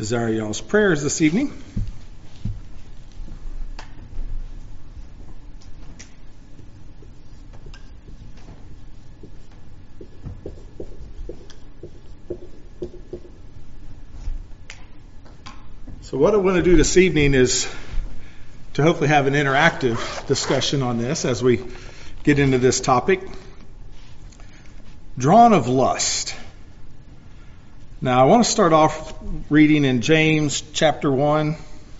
Desire y'all's prayers this evening. So what I want to do this evening is to hopefully have an interactive discussion on this as we get into this topic. Drawn of lust. Now I want to start off reading in James chapter 1.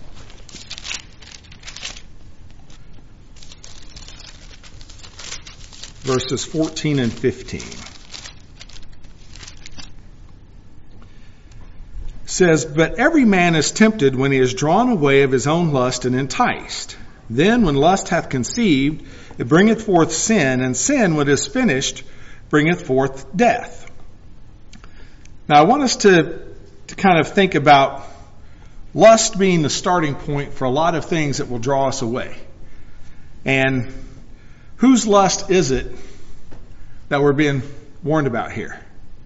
Verses 14 and 15. It says, "But every man is tempted when he is drawn away of his own lust and enticed. Then when lust hath conceived, it bringeth forth sin, and sin, when it is finished, bringeth forth death." Now I want us to kind of think about lust being the starting point for a lot of things that will draw us away. And whose lust is it that we're being warned about here?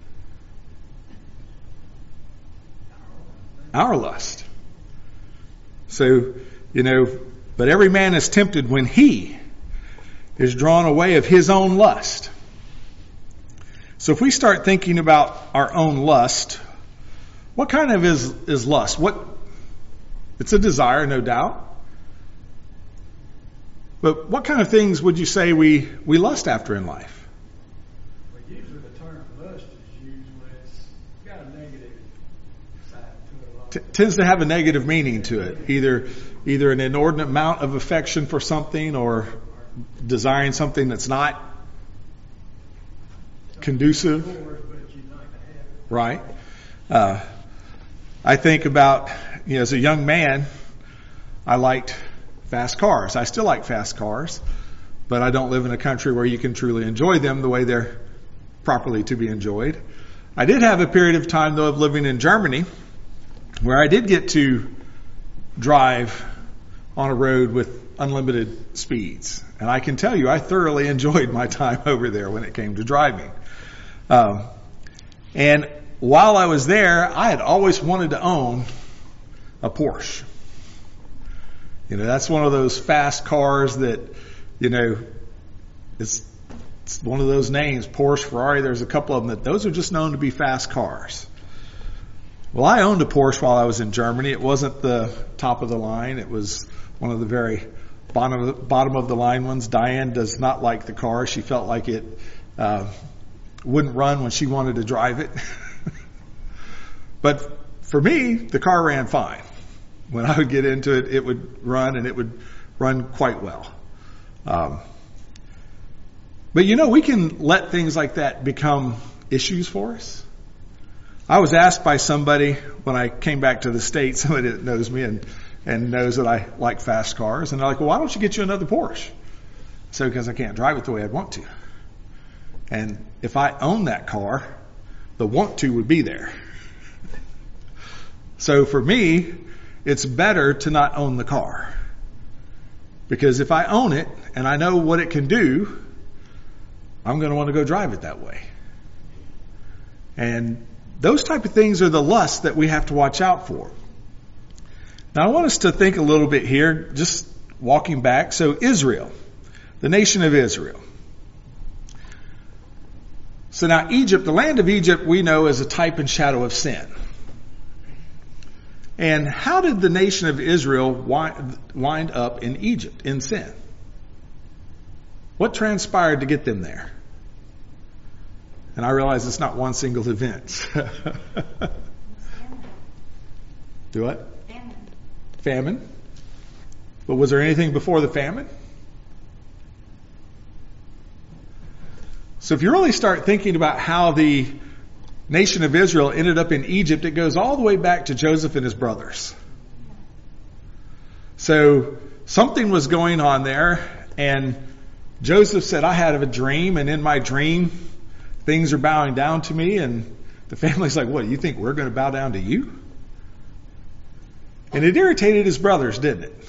Our lust. So, but every man is tempted when he is drawn away of his own lust. So if we start thinking about our own lust, what kind of is lust? It's a desire, no doubt. But what kind of things would you say we lust after in life? Well, usually the term lust is used when it's got a negative side to it. Tends to have a negative meaning to it. Either an inordinate amount of affection for something or desiring something that's not conducive. Right. I think about, as a young man, I liked fast cars. I still like fast cars, but I don't live in a country where you can truly enjoy them the way they're properly to be enjoyed. I did have a period of time, though, of living in Germany where I did get to drive on a road with unlimited speeds. And I can tell you, I thoroughly enjoyed my time over there when it came to driving. And while I was there, I had always wanted to own a Porsche. That's one of those fast cars that, it's one of those names, Porsche, Ferrari. There's a couple of them those are just known to be fast cars. Well, I owned a Porsche while I was in Germany. It wasn't the top of the line. It was one of the very bottom of the line ones. Diane does not like the car. She felt like it wouldn't run when she wanted to drive it. But for me, the car ran fine. When I would get into it, it would run, and it would run quite well. But we can let things like that become issues for us. I was asked by somebody when I came back to the States, somebody that knows me and knows that I like fast cars, and they're like, "Well, why don't you get you another Porsche?" So, because I can't drive it the way I'd want to. And if I owned that car, the want to would be there. So for me, it's better to not own the car. Because if I own it and I know what it can do, I'm going to want to go drive it that way. And those type of things are the lusts that we have to watch out for. Now I want us to think a little bit here, just walking back. So Israel, the nation of Israel. So now Egypt, the land of Egypt, we know as a type and shadow of sin. And how did the nation of Israel wind up in Egypt, in sin? What transpired to get them there? And I realize it's not one single event. Do what? Famine. But was there anything before the famine? So if you really start thinking about how the nation of Israel ended up in Egypt, it goes all the way back to Joseph and his brothers. So something was going on there, and Joseph said, "I had a dream, and in my dream, things are bowing down to me." And the family's like, "What, you think we're going to bow down to you?" And it irritated his brothers, didn't it?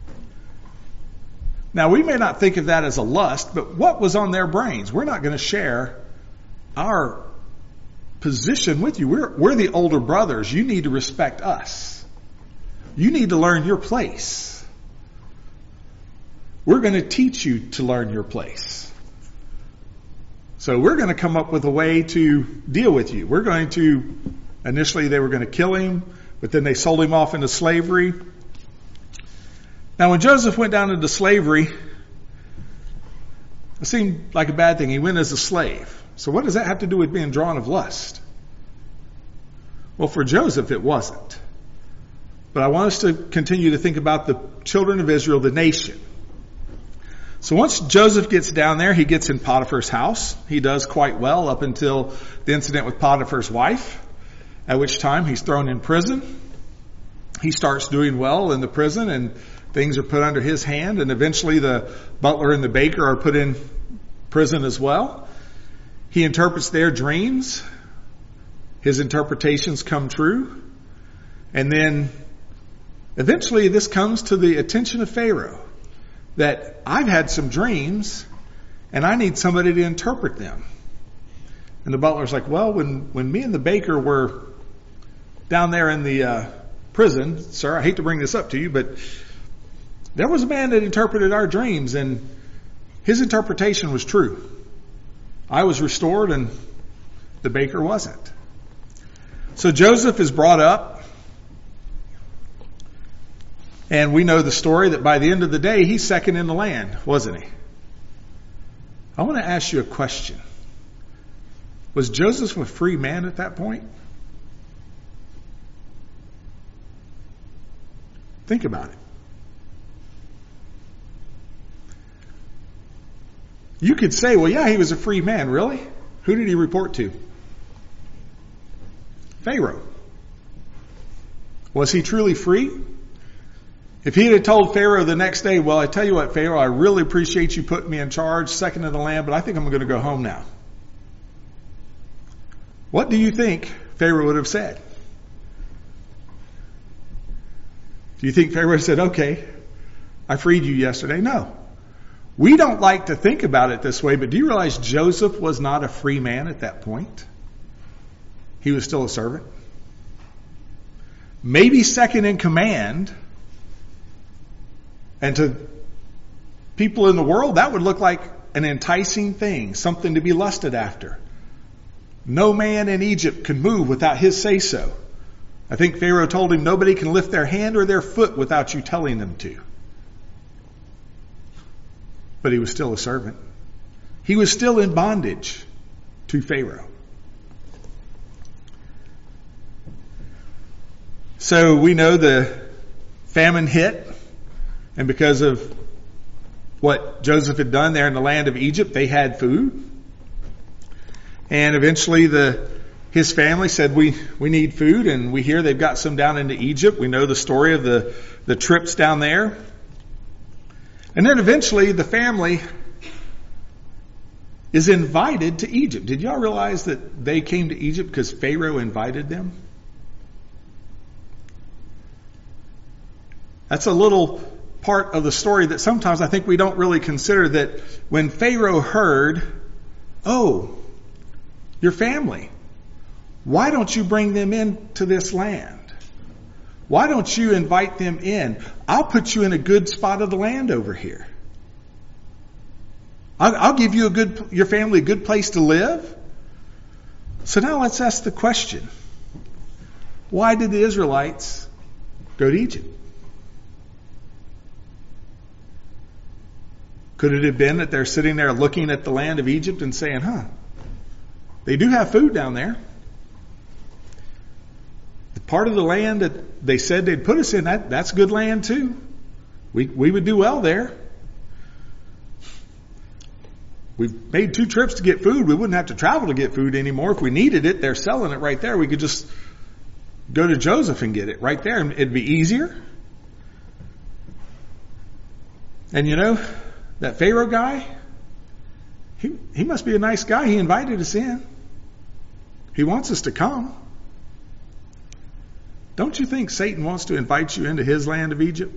Now, we may not think of that as a lust, but what was on their brains? We're not going to share our position with you. We're the older brothers. You need to respect us. You need to learn your place. We're going to teach you to learn your place. So we're going to come up with a way to deal with you. We're going to, initially they were going to kill him, but then they sold him off into slavery. Now when Joseph went down into slavery, it seemed like a bad thing. He went as a slave. So what does that have to do with being drawn of lust? Well, for Joseph, it wasn't. But I want us to continue to think about the children of Israel, the nation. So once Joseph gets down there, he gets in Potiphar's house. He does quite well up until the incident with Potiphar's wife, at which time he's thrown in prison. He starts doing well in the prison, and things are put under his hand, and eventually the butler and the baker are put in prison as well. He interprets their dreams. His interpretations come true. And then eventually this comes to the attention of Pharaoh, that I've had some dreams and I need somebody to interpret them. And the butler's like, well, when me and the baker were down there in the prison, sir, I hate to bring this up to you, but there was a man that interpreted our dreams and his interpretation was true. I was restored and the baker wasn't. So Joseph is brought up, and we know the story that by the end of the day, he's second in the land, wasn't he? I want to ask you a question. Was Joseph a free man at that point? Think about it. You could say, well, yeah, he was a free man. Really? Who did he report to? Pharaoh. Was he truly free? If he had told Pharaoh the next day, well, I tell you what, Pharaoh, I really appreciate you putting me in charge, second in the land, but I think I'm going to go home now. What do you think Pharaoh would have said? Do you think Pharaoh would have said, okay, I freed you yesterday? No. We don't like to think about it this way, but do you realize Joseph was not a free man at that point? He was still a servant. Maybe second in command. And to people in the world, that would look like an enticing thing, something to be lusted after. No man in Egypt could move without his say-so. I think Pharaoh told him nobody can lift their hand or their foot without you telling them to. But he was still a servant. He was still in bondage to Pharaoh. So we know the famine hit, and because of what Joseph had done there in the land of Egypt, they had food. And eventually his family said, we need food, and we hear they've got some down into Egypt. We know the story of the trips down there. And then eventually the family is invited to Egypt. Did y'all realize that they came to Egypt because Pharaoh invited them? That's a little part of the story that sometimes I think we don't really consider, that when Pharaoh heard, oh, your family, why don't you bring them into this land? Why don't you invite them in? I'll put you in a good spot of the land over here. I'll give you your family a good place to live. So now let's ask the question. Why did the Israelites go to Egypt? Could it have been that they're sitting there looking at the land of Egypt and saying, they do have food down there. The part of the land that they said they'd put us in, that's good land too. We would do well there. We've made 2 trips to get food. We wouldn't have to travel to get food anymore. If we needed it, they're selling it right there. We could just go to Joseph and get it right there, and it'd be easier. And you know, that Pharaoh guy, he must be a nice guy. He invited us in. He wants us to come. Don't you think Satan wants to invite you into his land of Egypt?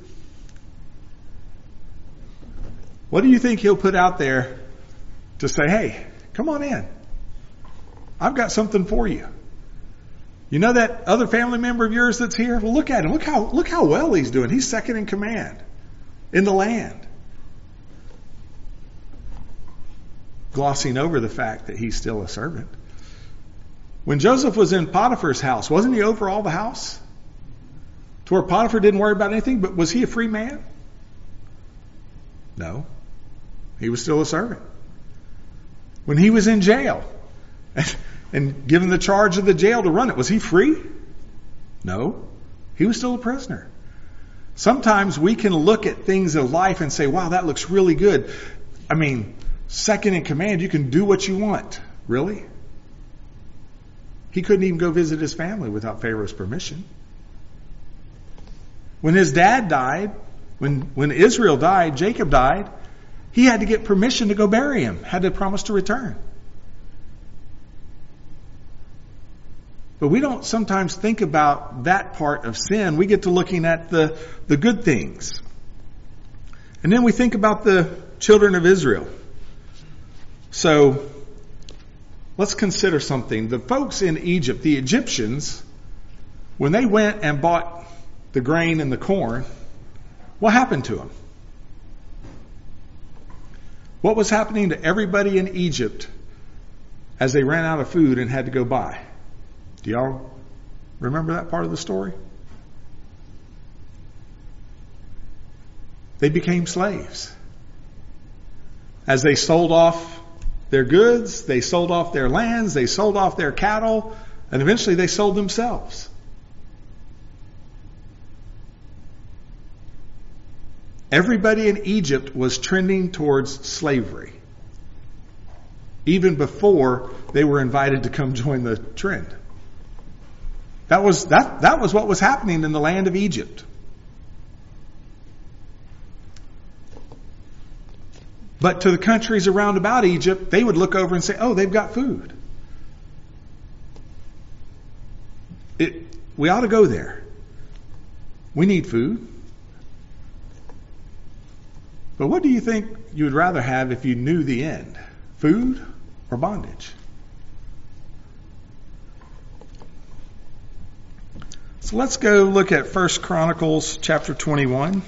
What do you think he'll put out there to say, hey, come on in. I've got something for you. You know that other family member of yours that's here? Well, look at him. Look how well he's doing. He's second in command in the land. Glossing over the fact that he's still a servant. When Joseph was in Potiphar's house, wasn't he over all the house? To where Potiphar didn't worry about anything, but was he a free man? No. He was still a servant. When he was in jail and given the charge of the jail to run it, was he free? No. He was still a prisoner. Sometimes we can look at things in life and say, wow, that looks really good. I mean, second in command, you can do what you want. Really? He couldn't even go visit his family without Pharaoh's permission. When his dad died, when Israel died, Jacob died, he had to get permission to go bury him, had to promise to return. But we don't sometimes think about that part of sin. We get to looking at the good things. And then we think about the children of Israel. So let's consider something. The folks in Egypt, the Egyptians, when they went and bought the grain and the corn, what happened to them? What was happening to everybody in Egypt as they ran out of food and had to go buy? Do y'all remember that part of the story? They became slaves. As they sold off their goods, they sold off their lands, they sold off their cattle, and eventually they sold themselves. Everybody in Egypt was trending towards slavery, even before they were invited to come join the trend. That was what was happening in the land of Egypt. But to the countries around about Egypt, they would look over and say, oh, they've got food. We ought to go there. We need food. But what do you think you would rather have if you knew the end? Food or bondage? So let's go look at 1 Chronicles chapter 21.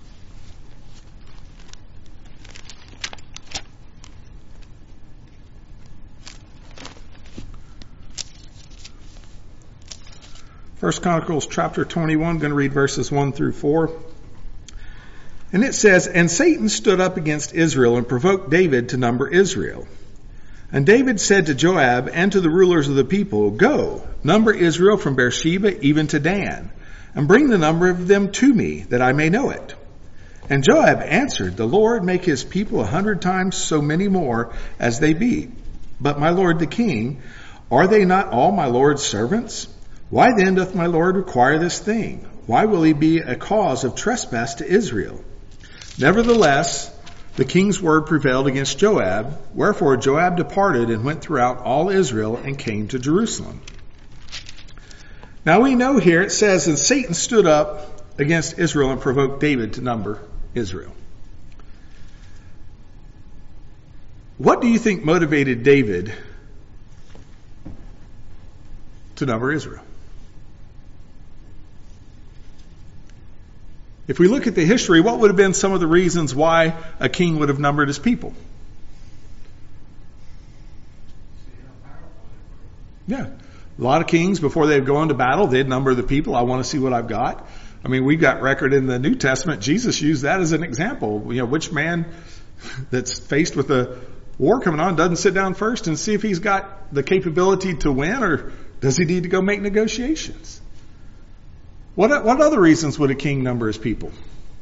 First Chronicles chapter 21, I'm going to read verses 1 through 4. And it says, And Satan stood up against Israel and provoked David to number Israel. And David said to Joab and to the rulers of the people, Go, number Israel from Beersheba even to Dan, and bring the number of them to me, that I may know it. And Joab answered, The Lord make his people 100 times so many more as they be. But my lord the king, are they not all my lord's servants? Why then doth my lord require this thing? Why will he be a cause of trespass to Israel? Nevertheless, the king's word prevailed against Joab. Wherefore Joab departed and went throughout all Israel and came to Jerusalem. Now we know here it says, And Satan stood up against Israel and provoked David to number Israel. What do you think motivated David to number Israel? If we look at the history, what would have been some of the reasons why a king would have numbered his people? Yeah. A lot of kings, before they'd go into battle, they'd number the people. I want to see what I've got. I mean, we've got record in the New Testament. Jesus used that as an example. You know, which man that's faced with a war coming on doesn't sit down first and see if he's got the capability to win, or does he need to go make negotiations? What other reasons would a king number his people?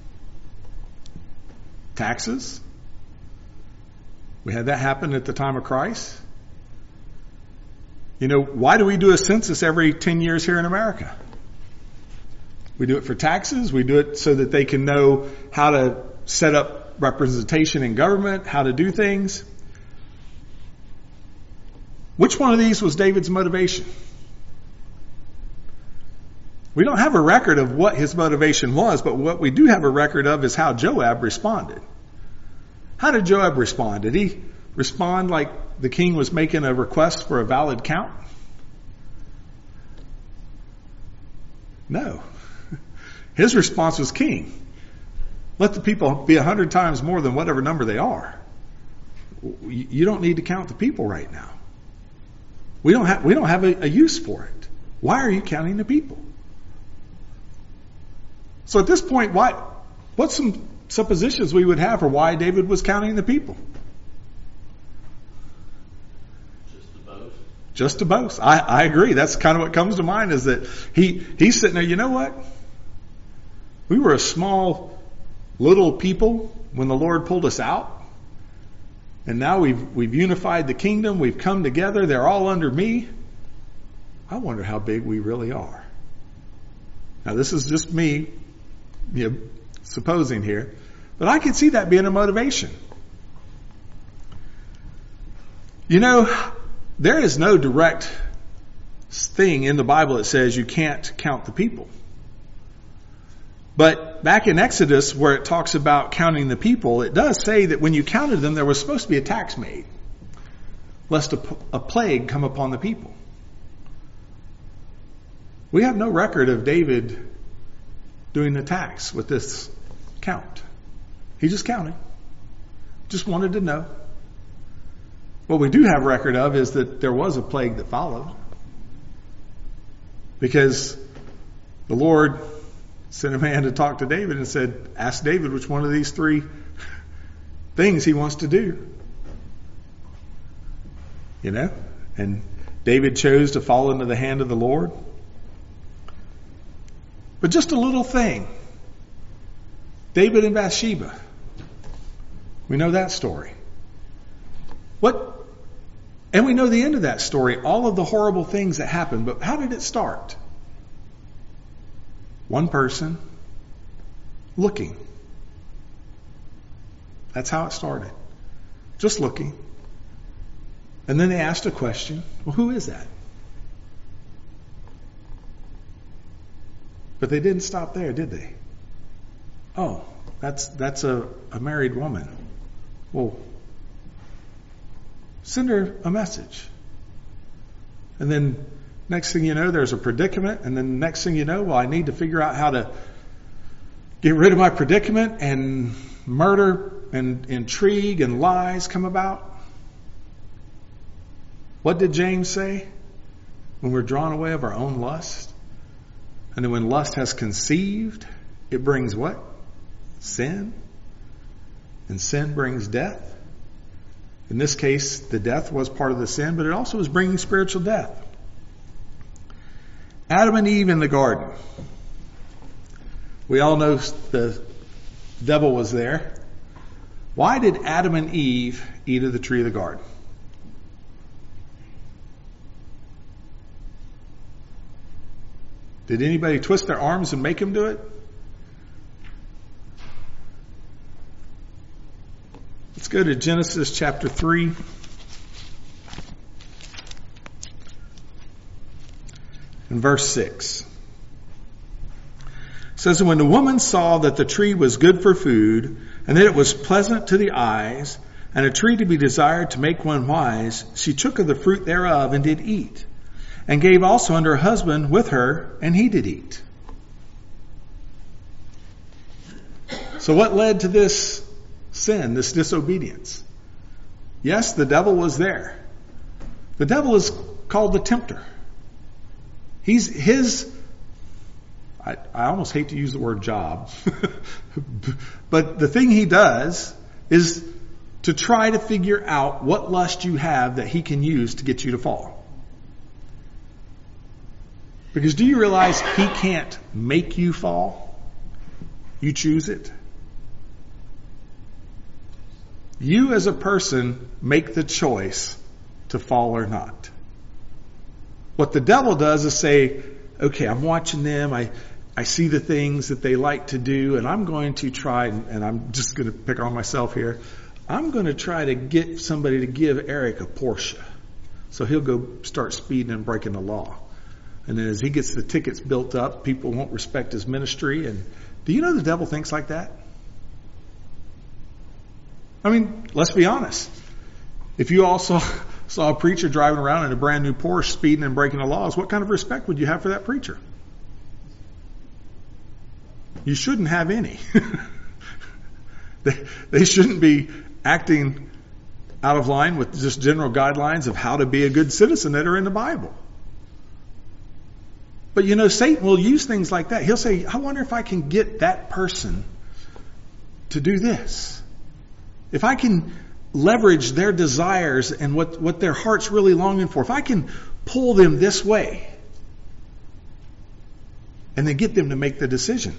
Taxes. We had that happen at the time of Christ. You know, why do we do a census every 10 years here in America? We do it for taxes. We do it so that they can know how to set up representation in government, how to do things. Which one of these was David's motivation? We don't have a record of what his motivation was, but what we do have a record of is how Joab responded. How did Joab respond? Did he respond like the king was making a request for a valid count? No. His response was king. Let the people be 100 times more than whatever number they are. You don't need to count the people right now. We don't have a use for it. Why are you counting the people? So at this point, what's some suppositions we would have for why David was counting the people? Just to boast. I agree. That's kind of what comes to mind, is that he's sitting there, you know what? We were a small little people when the Lord pulled us out. And now we've unified the kingdom. We've come together. They're all under me. I wonder how big we really are. Now this is just me, supposing here. But I could see that being a motivation. There is no direct thing in the Bible that says you can't count the people. But back in Exodus, where it talks about counting the people, it does say that when you counted them, there was supposed to be a tax made, lest a plague come upon the people. We have no record of David doing the tax with this count. He just counted. Just wanted to know. What we do have record of is that there was a plague that followed. Because the Lord sent a man to talk to David and said, ask David which one of these 3 things he wants to do. And David chose to fall into the hand of the Lord. But just a little thing. David and Bathsheba. We know that story. And we know the end of that story, all of the horrible things that happened. But how did it start? One person looking. That's how it started. Just looking. And then they asked a question. Well, who is that? But they didn't stop there, did they? Oh, that's a married woman. Well, send her a message. And then next thing you know, there's a predicament. And then next thing you know, well, I need to figure out how to get rid of my predicament, and murder and intrigue and lies come about. What did James say? When we're drawn away of our own lust. And then when lust has conceived, it brings what? Sin. And sin brings death. In this case, the death was part of the sin, but it also was bringing spiritual death. Adam and Eve in the garden. We all know the devil was there. Why did Adam and Eve eat of the tree of the garden? Did anybody twist their arms and make them do it? Let's go to Genesis chapter 3. And verse 6. It says, "And when the woman saw that the tree was good for food, and that it was pleasant to the eyes, and a tree to be desired to make one wise, she took of the fruit thereof and did eat, and gave also unto her husband with her, and he did eat." So what led to this sin, this disobedience? Yes, the devil was there. The devil is called the tempter. I almost hate to use the word job, but the thing he does is to try to figure out what lust you have that he can use to get you to fall. Because do you realize he can't make you fall? You choose it. You as a person make the choice to fall or not. What the devil does is say, okay, I'm watching them. I see the things that they like to do, and I'm going to try, and I'm just going to pick on myself here. I'm going to try to get somebody to give Eric a Porsche. So he'll go start speeding and breaking the law. And then as he gets the tickets built up, people won't respect his ministry. And do you know the devil thinks like that? I mean, let's be honest. If you also saw a preacher driving around in a brand new Porsche speeding and breaking the laws, what kind of respect would you have for that preacher? You shouldn't have any. They shouldn't be acting out of line with just general guidelines of how to be a good citizen that are in the Bible. But Satan will use things like that. He'll say, I wonder if I can get that person to do this. If I can leverage their desires and what their heart's really longing for. If I can pull them this way and then get them to make the decision.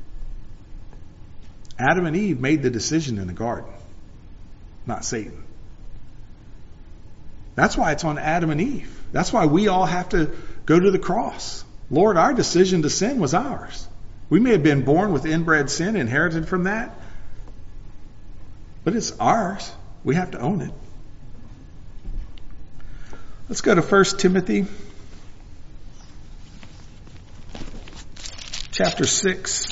Adam and Eve made the decision in the garden, not Satan. That's why it's on Adam and Eve. That's why we all have to go to the cross. Lord, our decision to sin was ours. We may have been born with inbred sin, inherited from that, but it's ours. We have to own it. Let's go to 1 Timothy chapter 6,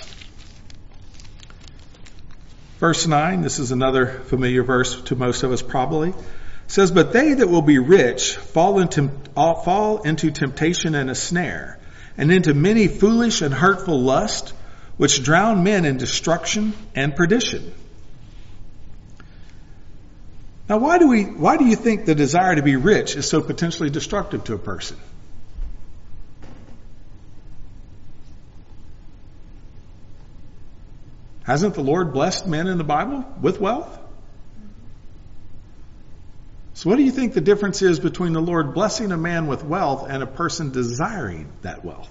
verse 9. This is another familiar verse to most of us probably. It says, but they that will be rich fall into temptation and a snare, and into many foolish and hurtful lusts, which drown men in destruction and perdition. Now, why do you think the desire to be rich is so potentially destructive to a person? Hasn't the Lord blessed men in the Bible with wealth? So what do you think the difference is between the Lord blessing a man with wealth and a person desiring that wealth?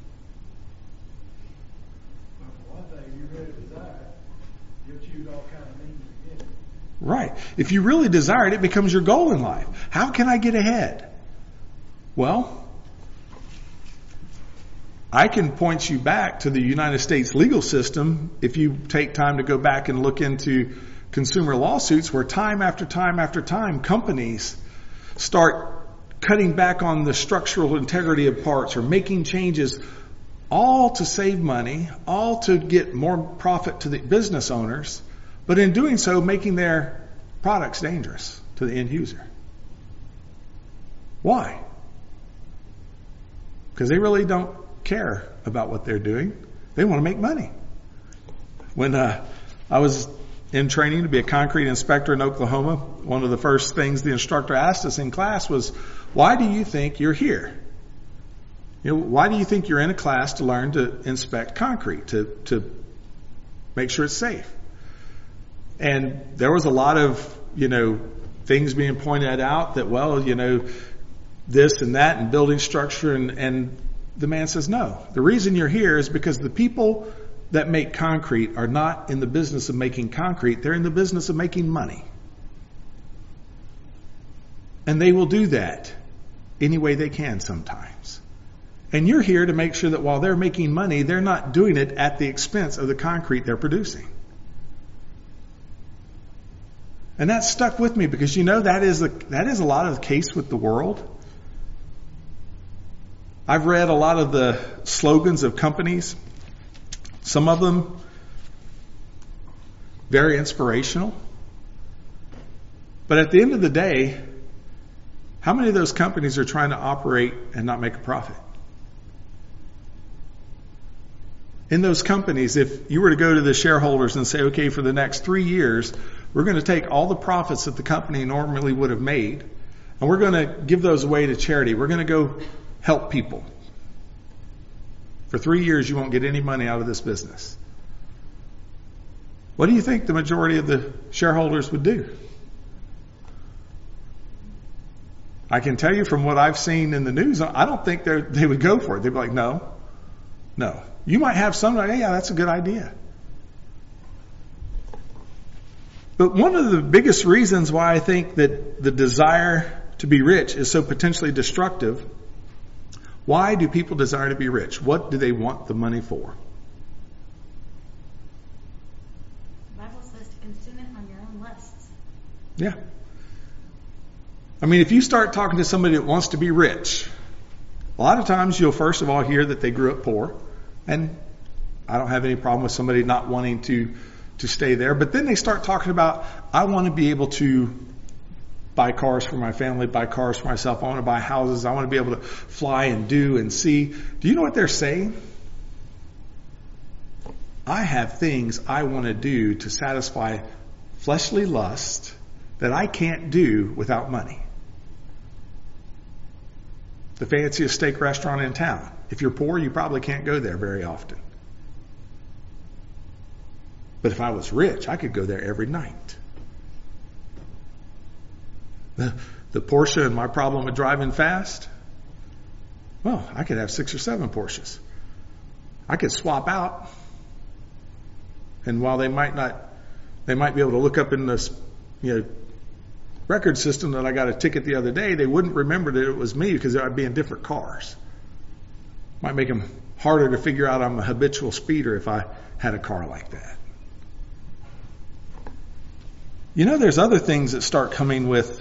Well, for one thing, you really desire it. You'll choose all kind of means to get it. Right. If you really desire it, it becomes your goal in life. How can I get ahead? Well, I can point you back to the United States legal system if you take time to go back and look into consumer lawsuits where time after time after time companies start cutting back on the structural integrity of parts or making changes, all to save money, all to get more profit to the business owners, but in doing so making their products dangerous to the end user. Why? Because they really don't care about what they're doing. They want to make money. When I was in training to be a concrete inspector in Oklahoma, one of the first things the instructor asked us in class was, why do you think you're here? Why do you think you're in a class to learn to inspect concrete, to make sure it's safe? And there was a lot of, things being pointed out that, this and that and building structure, and the man says, no. The reason you're here is because the people that make concrete are not in the business of making concrete. They're in the business of making money. And they will do that any way they can sometimes. And you're here to make sure that while they're making money, they're not doing it at the expense of the concrete they're producing. And that stuck with me because, that is a lot of the case with the world. I've read a lot of the slogans of companies. Some of them very inspirational. But at the end of the day, how many of those companies are trying to operate and not make a profit? In those companies, if you were to go to the shareholders and say, okay, for the next 3 years, we're going to take all the profits that the company normally would have made, and we're going to give those away to charity. We're going to go help people. For 3 years, you won't get any money out of this business. What do you think the majority of the shareholders would do? I can tell you from what I've seen in the news, I don't think they would go for it. They'd be like, no. You might have some, hey, yeah, that's a good idea. But one of the biggest reasons why I think that the desire to be rich is so potentially destructive. Why do people desire to be rich? What do they want the money for? The Bible says to consume it on your own lusts. Yeah. I mean, if you start talking to somebody that wants to be rich, a lot of times you'll first of all hear that they grew up poor. And I don't have any problem with somebody not wanting to stay there. But then they start talking about, I want to be able to buy cars for my family, buy cars for myself. I want to buy houses. I want to be able to fly and do and see. Do you know what they're saying? I have things I want to do to satisfy fleshly lust that I can't do without money. The fanciest steak restaurant in town. If you're poor, you probably can't go there very often. But if I was rich, I could go there every night. The Porsche and my problem with driving fast, well, I could have 6 or 7 Porsches. I could swap out. And while they might be able to look up in this, record system that I got a ticket the other day, they wouldn't remember that it was me because I'd be in different cars. Might make them harder to figure out I'm a habitual speeder if I had a car like that. There's other things that start coming with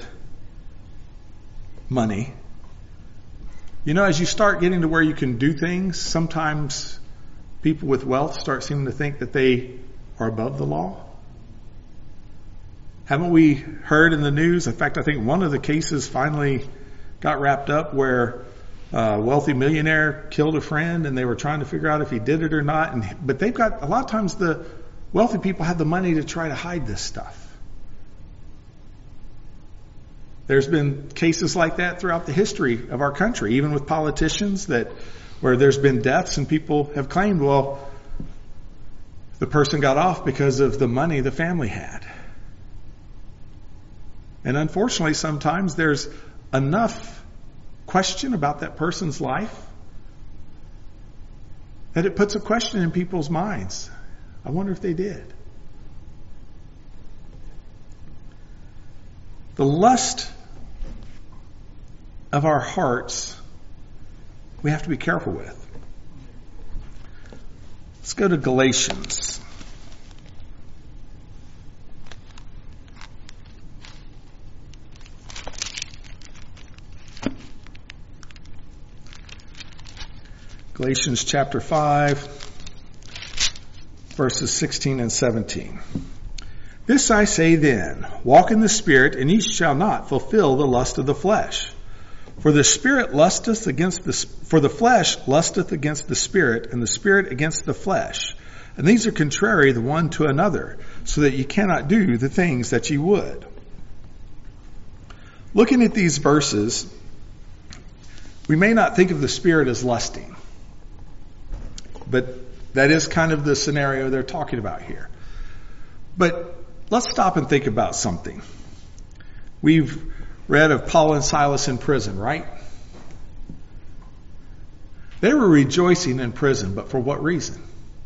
money. As you start getting to where you can do things, sometimes people with wealth start seeming to think that they are above the law. Haven't we heard in the news? In fact, I think one of the cases finally got wrapped up where a wealthy millionaire killed a friend and they were trying to figure out if he did it or not. But they've got, a lot of times the wealthy people have the money to try to hide this stuff. There's been cases like that throughout the history of our country, even with politicians where there's been deaths and people have claimed, well, the person got off because of the money the family had. And unfortunately, sometimes there's enough question about that person's life that it puts a question in people's minds. I wonder if they did. The lust of our hearts, we have to be careful with. Let's go to Galatians. Galatians chapter 5, verses 16 and 17. This I say then, walk in the Spirit, and ye shall not fulfill the lust of the flesh. For the flesh lusteth against the Spirit, and the Spirit against the flesh. And these are contrary the one to another, so that ye cannot do the things that ye would. Looking at these verses, we may not think of the Spirit as lusting. But that is kind of the scenario they're talking about here. But let's stop and think about something. We've read of Paul and Silas in prison, right? They were rejoicing in prison, but for what reason?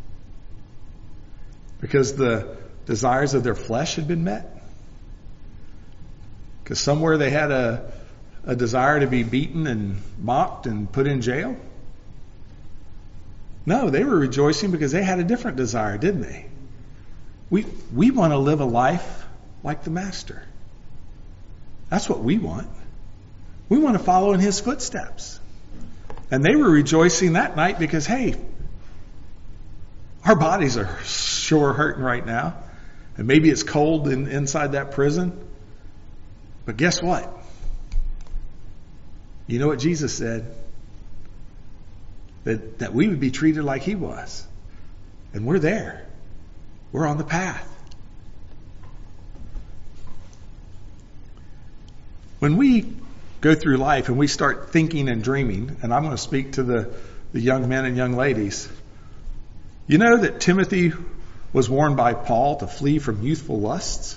Because the desires of their flesh had been met? Because somewhere they had a desire to be beaten and mocked and put in jail? No, they were rejoicing because they had a different desire, didn't they? We want to live a life like the Master. That's what we want. We want to follow in His footsteps. And they were rejoicing that night because, hey, our bodies are sure hurting right now. And maybe it's cold inside that prison. But guess what? You know what Jesus said? That we would be treated like He was. And we're there. We're on the path. When we go through life and we start thinking and dreaming, and I'm going to speak to the young men and young ladies, you know that Timothy was warned by Paul to flee from youthful lusts?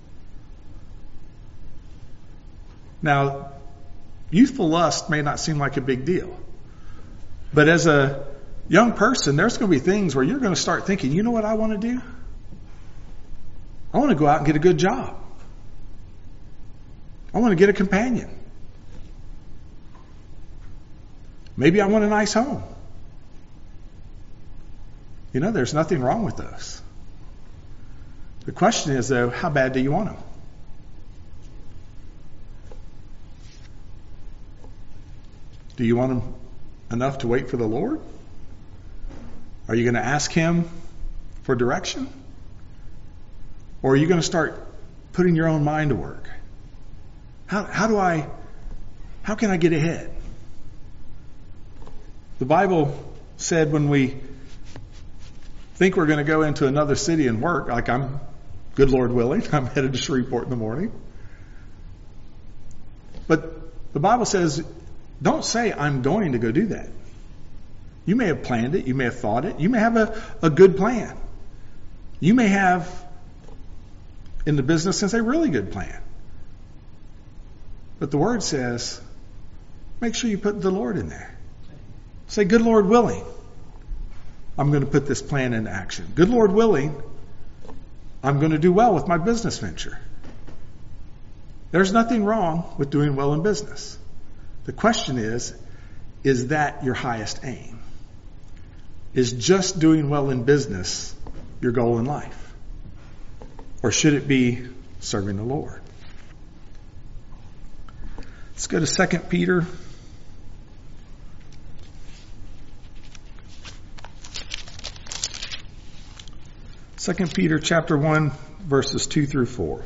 Now, youthful lust may not seem like a big deal. But as a young person, there's going to be things where you're going to start thinking, you know what I want to do? I want to go out and get a good job. I want to get a companion. Maybe I want a nice home. There's nothing wrong with those. The question is, though, how bad do you want them? Do you want them enough to wait for the Lord? Are you going to ask Him for direction? Or are you going to start putting your own mind to work? How can I get ahead? The Bible said when we think we're going to go into another city and work, like I'm, good Lord willing, I'm headed to Shreveport in the morning. But the Bible says, don't say I'm going to go do that. You may have planned it. You may have thought it. You may have a good plan. You may have, in the business sense, a really good plan. But the Word says, make sure you put the Lord in there. Say, good Lord willing, I'm going to put this plan into action. Good Lord willing, I'm going to do well with my business venture. There's nothing wrong with doing well in business. The question is that your highest aim? Is just doing well in business your goal in life? Or should it be serving the Lord? Let's go to 2 Peter. 2 Peter chapter 1, verses 2 through 4.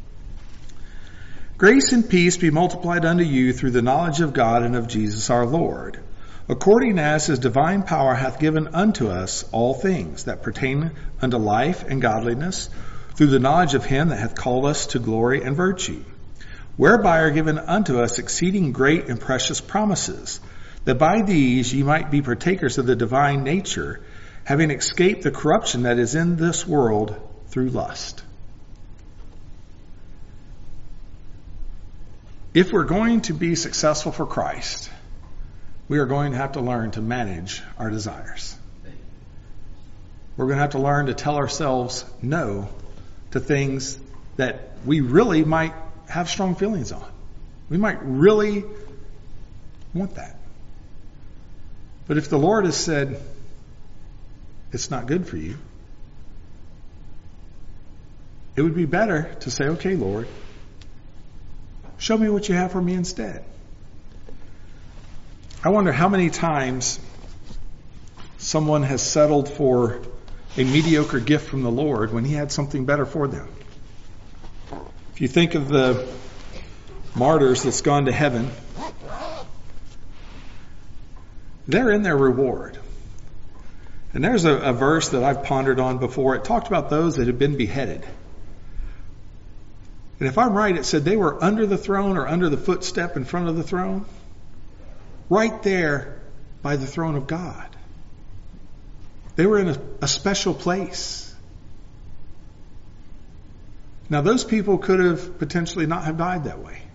Grace and peace be multiplied unto you through the knowledge of God and of Jesus our Lord, according as his divine power hath given unto us all things that pertain unto life and godliness, through the knowledge of him that hath called us to glory and virtue, whereby are given unto us exceeding great and precious promises, that by these ye might be partakers of the divine nature, having escaped the corruption that is in this world through lust. If we're going to be successful for Christ, we are going to have to learn to manage our desires. We're going to have to learn to tell ourselves no to things that we really might have strong feelings on. We might really want that. But if the Lord has said, it's not good for you, it would be better to say, okay, Lord, show me what you have for me instead. I wonder how many times someone has settled for a mediocre gift from the Lord when he had something better for them. If you think of the martyrs that's gone to heaven, they're in their reward. And there's a verse that I've pondered on before. It talked about those that had been beheaded. And if I'm right, it said they were under the throne or under the footstep in front of the throne. Right there by the throne of God. They were in a special place. Now those people could have potentially not have died that way.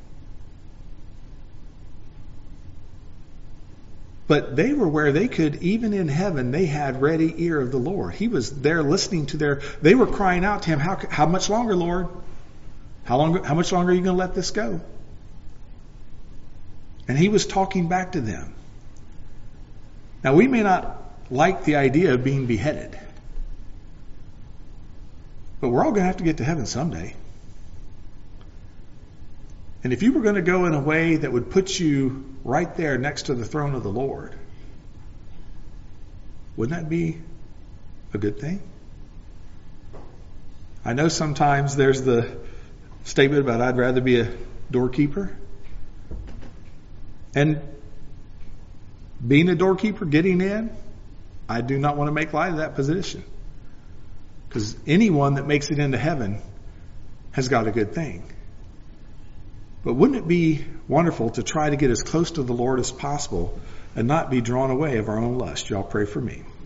But they were where they could, even in heaven, they had ready ear of the Lord. He was there listening to they were crying out to him, how much longer, Lord? How much longer are you going to let this go? And he was talking back to them. Now we may not like the idea of being beheaded, but we're all going to have to get to heaven someday. And if you were going to go in a way that would put you right there next to the throne of the Lord, wouldn't that be a good thing? I know sometimes there's the statement about I'd rather be a doorkeeper. And being a doorkeeper, getting in, I do not want to make light of that position. Because anyone that makes it into heaven has got a good thing. But wouldn't it be wonderful to try to get as close to the Lord as possible and not be drawn away of our own lust? Y'all pray for me.